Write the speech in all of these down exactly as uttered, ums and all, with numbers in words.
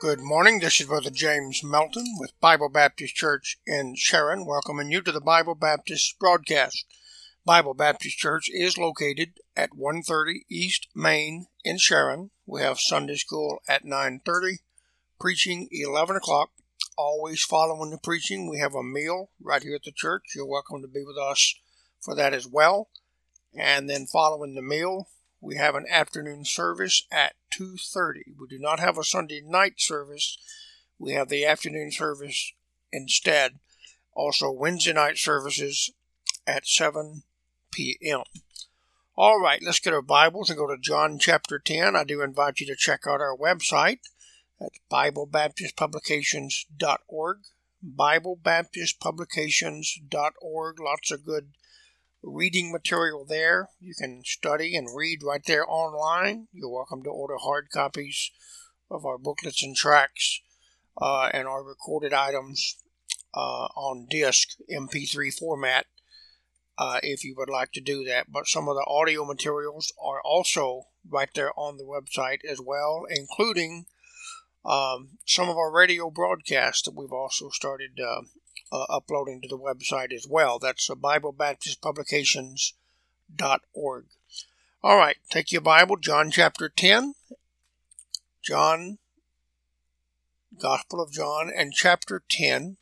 Good morning. This is Brother James Melton with Bible Baptist Church in Sharon, welcoming you to the Bible Baptist broadcast. Bible Baptist Church is located at one thirty East Main in Sharon. We have Sunday school at nine thirty, preaching eleven o'clock. Always following the preaching, we have a meal right here at the church. You're welcome to be with us for that as well. And then following the meal, we have an afternoon service at two thirty. We do not have a Sunday night service. We have the afternoon service instead. Also, Wednesday night services at seven p.m. All right, let's get our Bibles and go to John chapter ten. I do invite you to check out our website. That's Bible Baptist Publications dot org. Bible Baptist Publications dot org. Lots of good reading material there. You can study and read right there online. You're welcome to order hard copies of our booklets and tracts uh, and our recorded items uh, on disc, M P three format, uh, if you would like to do that. But some of the audio materials are also right there on the website as well, including um, some of our radio broadcasts that we've also started uh, Uh, uploading to the website as well. That's uh, Bible Baptist Publications dot org. All right, take your Bible, John chapter ten. John, Gospel of John, and chapter ten.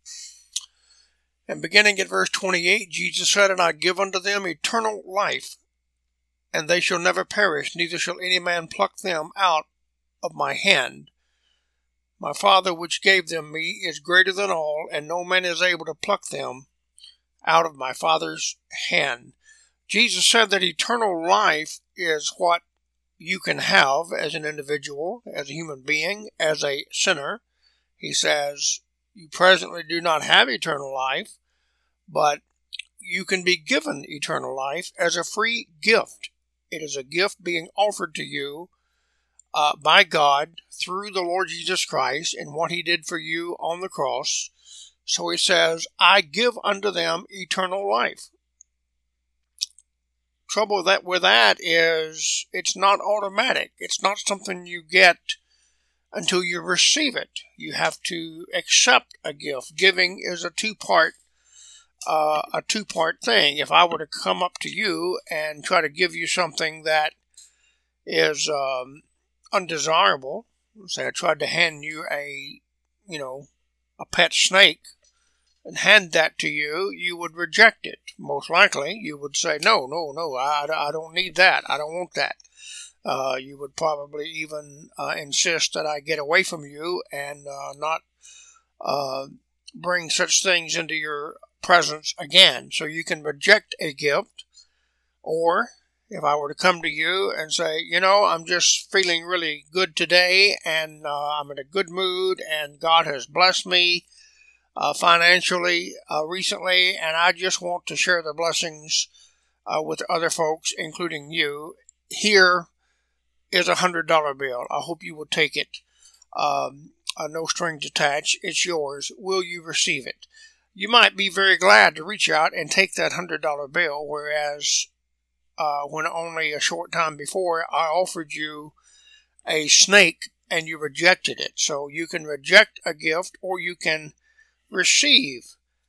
And beginning at verse twenty-eight, Jesus said, "And I give unto them eternal life, and they shall never perish, neither shall any man pluck them out of my hand. My Father which gave them me is greater than all, and no man is able to pluck them out of my Father's hand." Jesus said that eternal life is what you can have as an individual, as a human being, as a sinner. He says, you presently do not have eternal life, but you can be given eternal life as a free gift. It is a gift being offered to you Uh, by God through the Lord Jesus Christ and what he did for you on the cross. So he says, I give unto them eternal life. Trouble that with that is it's not automatic. It's not something you get until you receive it. You have to accept a gift. Giving is a two-part uh, a two-part thing. If I were to come up to you and try to give you something that is um, undesirable, say I tried to hand you a, you know, a pet snake and hand that to you, you would reject it. Most likely, you would say, no, no, no, I, I don't need that. I don't want that. Uh, you would probably even uh, insist that I get away from you and uh, not uh, bring such things into your presence again. So you can reject a gift, or if I were to come to you and say, you know, I'm just feeling really good today, and uh, I'm in a good mood, and God has blessed me uh, financially uh, recently, and I just want to share the blessings uh, with other folks, including you. Here is a one hundred dollar bill. I hope you will take it. Um, uh, no strings attached. It's yours. Will you receive it? You might be very glad to reach out and take that one hundred dollar bill, whereas Uh, when only a short time before I offered you a snake and you rejected it. So you can reject a gift or you can receive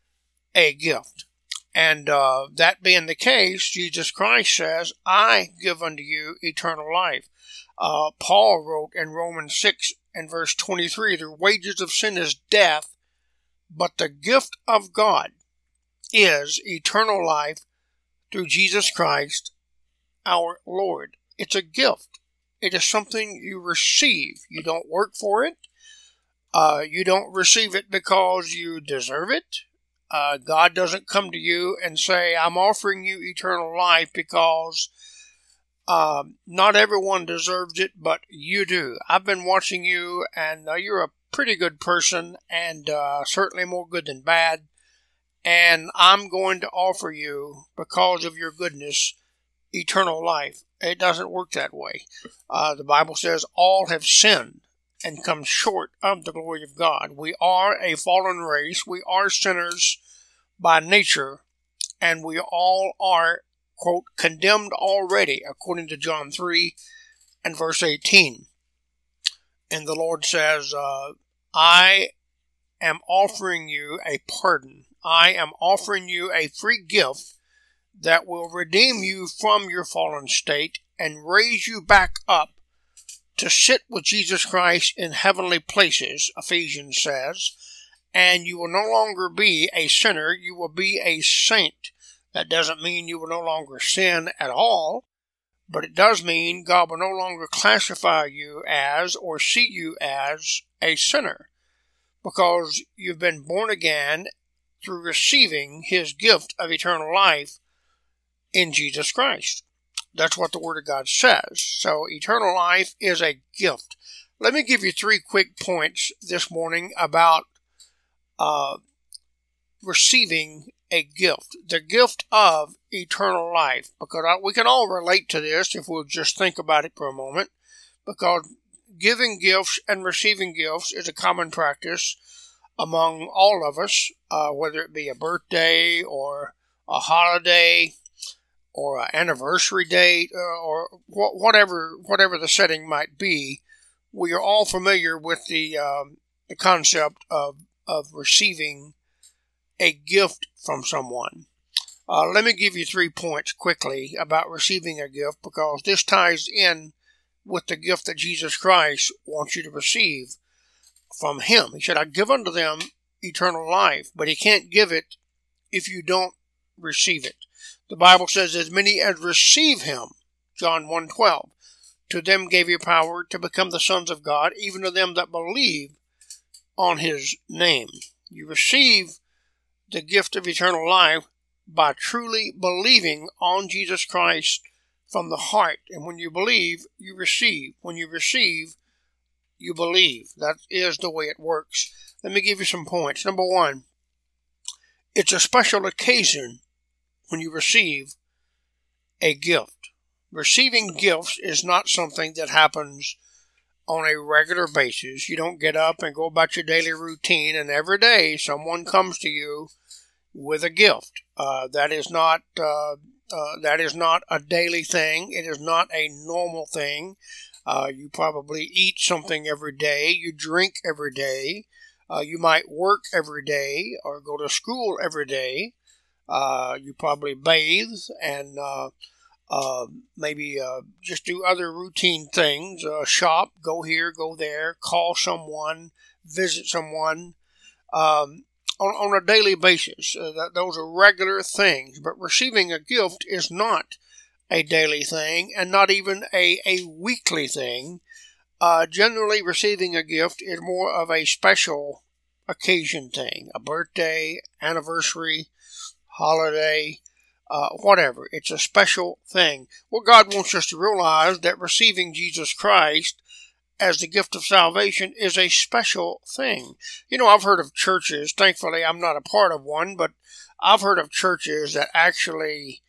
a gift. And uh, that being the case, Jesus Christ says, I give unto you eternal life. Uh, Paul wrote in Romans six and verse twenty-three, the wages of sin is death, but the gift of God is eternal life through Jesus Christ our Lord. It's a gift. It is something you receive. You don't work for it. Uh, you don't receive it because you deserve it. Uh, God doesn't come to you and say, I'm offering you eternal life because um, not everyone deserves it, but you do. I've been watching you, and uh, you're a pretty good person, and uh, certainly more good than bad. And I'm going to offer you, because of your goodness, eternal life. It doesn't work that way. Uh, the Bible says all have sinned and come short of the glory of God. We are a fallen race. We are sinners by nature, and we all are, quote, condemned already, according to John three and verse eighteen. And the Lord says, uh, I am offering you a pardon. I am offering you a free gift that will redeem you from your fallen state and raise you back up to sit with Jesus Christ in heavenly places, Ephesians says, and you will no longer be a sinner, you will be a saint. That doesn't mean you will no longer sin at all, but it does mean God will no longer classify you as or see you as a sinner, because you've been born again through receiving His gift of eternal life in Jesus Christ. That's what the Word of God says. So eternal life is a gift. Let me give you three quick points this morning about uh, receiving a gift. The gift of eternal life. Because I, we can all relate to this if we'll just think about it for a moment. Because giving gifts and receiving gifts is a common practice among all of us, uh, whether it be a birthday or a holiday or an anniversary date, uh, or wh- whatever whatever the setting might be. We are all familiar with the um, the concept of of receiving a gift from someone. Uh, let me give you three points quickly about receiving a gift, because this ties in with the gift that Jesus Christ wants you to receive from Him. He said, I give unto them eternal life, but He can't give it if you don't receive it. The Bible says, as many as receive Him, John one twelve, to them gave He power to become the sons of God, even to them that believe on His name. You receive the gift of eternal life by truly believing on Jesus Christ from the heart. And when you believe, you receive. When you receive, you believe. That is the way it works. Let me give you some points. Number one, it's a special occasion when you receive a gift. Receiving gifts is not something that happens on a regular basis. You don't get up and go about your daily routine and every day someone comes to you with a gift. Uh, that is not uh, uh, that is not a daily thing. It is not a normal thing. Uh, you probably eat something every day. You drink every day. Uh, you might work every day or go to school every day. Uh, you probably bathe and uh, uh, maybe uh, just do other routine things. Uh, shop, go here, go there, call someone, visit someone um, on, on a daily basis. Uh, that, those are regular things. But receiving a gift is not a daily thing and not even a, a weekly thing. Uh, generally, receiving a gift is more of a special occasion thing. A birthday, anniversary, holiday, uh, whatever. It's a special thing. Well, God wants us to realize that receiving Jesus Christ as the gift of salvation is a special thing. You know, I've heard of churches, thankfully I'm not a part of one, but I've heard of churches that actually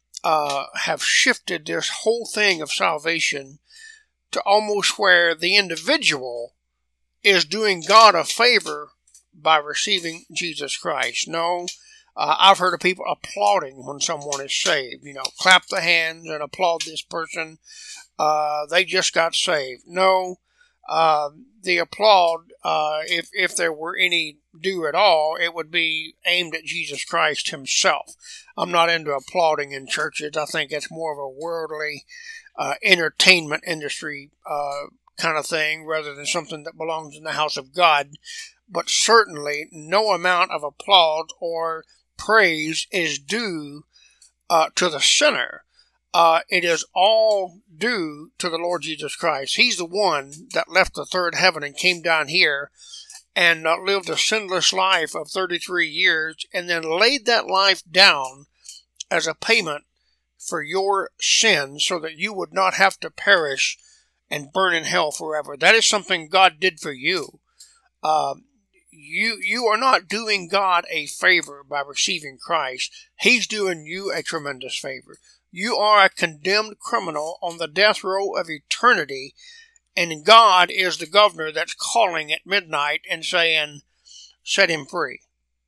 uh, have shifted this whole thing of salvation to almost where the individual is doing God a favor by receiving Jesus Christ. No, Uh, I've heard of people applauding when someone is saved. You know, clap the hands and applaud this person. Uh, they just got saved. No, uh, the applaud, uh, if if there were any due at all, it would be aimed at Jesus Christ Himself. I'm not into applauding in churches. I think it's more of a worldly uh, entertainment industry uh, kind of thing rather than something that belongs in the house of God. But certainly no amount of applause or praise is due uh, to the sinner. Uh, it is all due to the Lord Jesus Christ. He's the one that left the third heaven and came down here and uh, lived a sinless life of thirty-three years and then laid that life down as a payment for your sins so that you would not have to perish and burn in hell forever. That is something God did for you. Um, You you are not doing God a favor by receiving Christ. He's doing you a tremendous favor. You are a condemned criminal on the death row of eternity, and God is the governor that's calling at midnight and saying, set him free.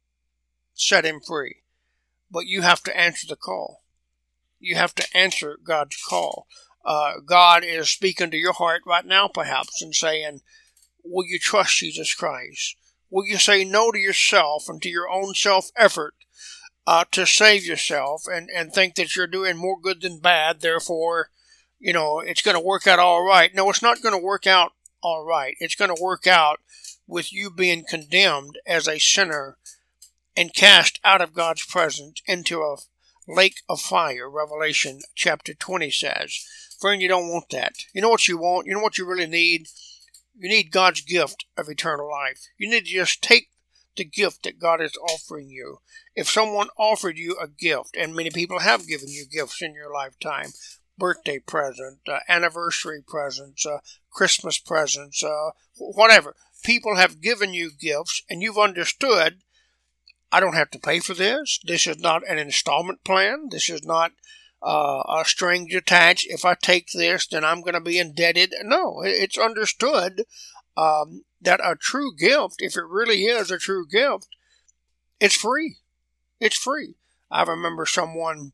Set him free. But you have to answer the call. You have to answer God's call. Uh, God is speaking to your heart right now, perhaps, and saying, Will you trust Jesus Christ? Will you say no to yourself and to your own self-effort uh, to save yourself and, and think that you're doing more good than bad, therefore, you know, it's going to work out all right? No, it's not going to work out all right. It's going to work out with you being condemned as a sinner and cast out of God's presence into a lake of fire, Revelation chapter twenty says. Friend, you don't want that. You know what you want? You know what you really need? You need God's gift of eternal life. You need to just take the gift that God is offering you. If someone offered you a gift, and many people have given you gifts in your lifetime, birthday present, uh, anniversary presents, uh, Christmas presents, uh, whatever. People have given you gifts, and you've understood, I don't have to pay for this. This is not an installment plan. This is not uh, a strings attached. If I take this, then I'm going to be indebted. No, it's understood um, that a true gift, if it really is a true gift, it's free. It's free. I remember someone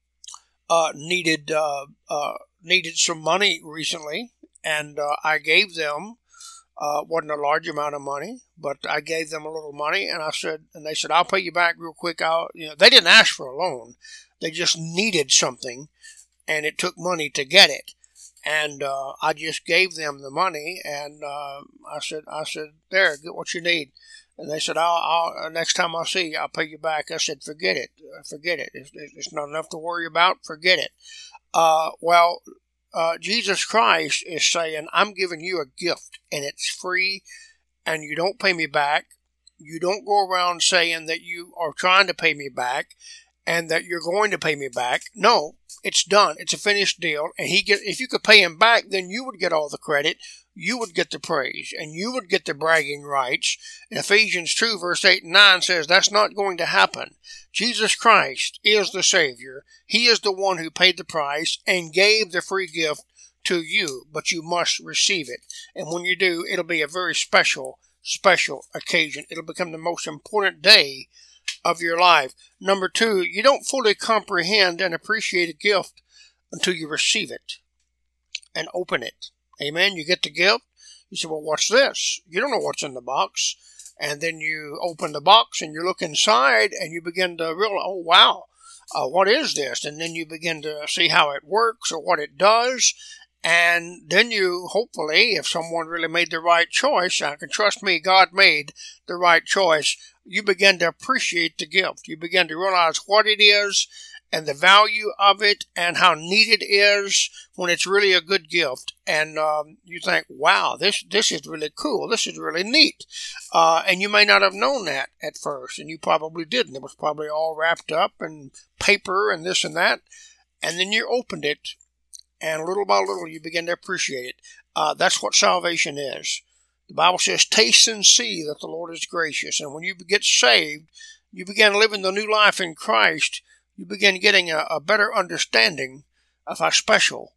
uh, needed uh, uh, needed some money recently, and uh, I gave them. Uh, wasn't a large amount of money, but I gave them a little money, and I said, and they said, I'll pay you back real quick. I'll, you know, they didn't ask for a loan; they just needed something, and it took money to get it. And uh, I just gave them the money, and uh, I said, I said, there, get what you need. And they said, I'll, I'll next time I see you, I'll pay you back. I said, forget it, forget it. It's, it's not enough to worry about. Forget it. Uh, well. Uh, Jesus Christ is saying, I'm giving you a gift, and it's free, and you don't pay me back. You don't go around saying that you are trying to pay me back and that you're going to pay me back. No, it's done. It's a finished deal, and he get, if you could pay him back, then you would get all the credit. You would get the praise, and you would get the bragging rights. And Ephesians two, verse eight and nine says that's not going to happen. Jesus Christ is the Savior. He is the one who paid the price and gave the free gift to you, but you must receive it. And when you do, it'll be a very special, special occasion. It'll become the most important day of your life. Number two, you don't fully comprehend and appreciate a gift until you receive it and open it. Amen. You get the gift. You say, well, what's this? You don't know what's in the box. And then you open the box and you look inside and you begin to realize, oh, wow, uh, what is this? And then you begin to see how it works or what it does. And then you, hopefully, if someone really made the right choice, I can trust me, God made the right choice, you begin to appreciate the gift. You begin to realize what it is and the value of it and how neat it is when it's really a good gift. And um, you think, wow, this this is really cool. This is really neat. Uh, and you may not have known that at first, and you probably didn't. It was probably all wrapped up in paper and this and that. And then you opened it, and little by little you begin to appreciate it. Uh, that's what salvation is. The Bible says, taste and see that the Lord is gracious. And when you get saved, you begin living the new life in Christ. You begin getting a, a better understanding of how special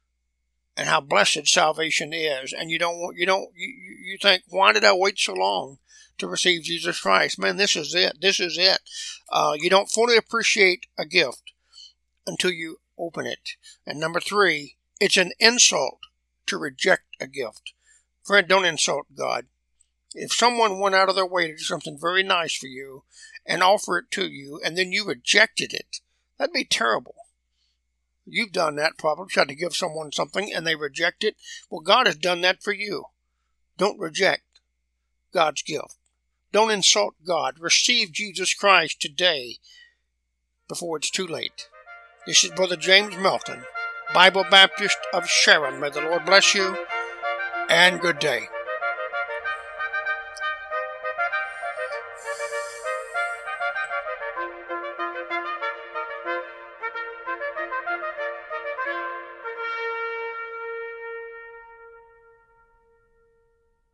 and how blessed salvation is. And you don't want, you don't, you, you think, why did I wait so long to receive Jesus Christ? Man, this is it. This is it. Uh, you don't fully appreciate a gift until you open it. And number three, it's an insult to reject a gift. Friend, don't insult God. If someone went out of their way to do something very nice for you and offer it to you, and then you rejected it, that'd be terrible. You've done that probably, tried to give someone something and they reject it. Well, God has done that for you. Don't reject God's gift. Don't insult God. Receive Jesus Christ today before it's too late. This is Brother James Melton, Bible Baptist of Sharon. May the Lord bless you, and good day.